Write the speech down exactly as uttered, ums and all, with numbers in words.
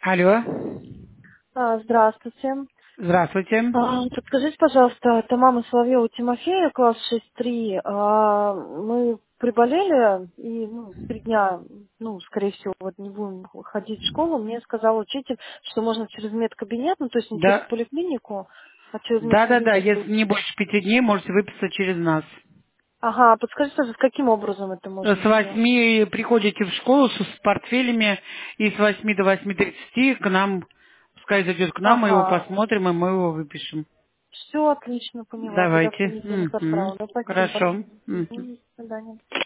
Алло. А, Здравствуйте. Здравствуйте. А, Подскажите, пожалуйста, это мама Соловьева Тимофея, класс шесть три. А, Мы приболели, и ну, три дня, ну, скорее всего, вот не будем ходить в школу. Мне сказал учитель, что можно через медкабинет, ну, то есть не через Да. поликлинику, а через Да, да, да. медкабинет Если не выписать. больше пяти дней, можете выписать через нас. Ага, подскажите, пожалуйста, каким образом это С можно сделать? восьми приходите в школу с с портфелями, и с восьми до восьми тридцати к нам, пускай зайдет к нам, мы его Ага, посмотрим, и мы его выпишем. все отлично, поняла. Тогда в Давайте. понедельник Мгм. отправлю. Спасибо Хорошо. большое. Мгм. Мгм, До свидания.